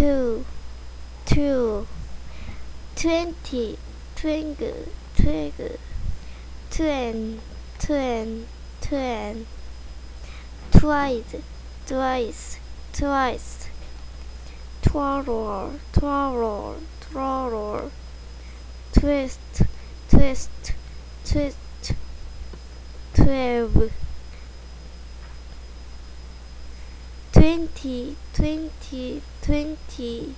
two, two, 20, twinkle, twinkle, twin, twin, twin, twice, twice, twice, twirl, twirl, twirl, twist, twist, twist, 12, 20, 20, 20.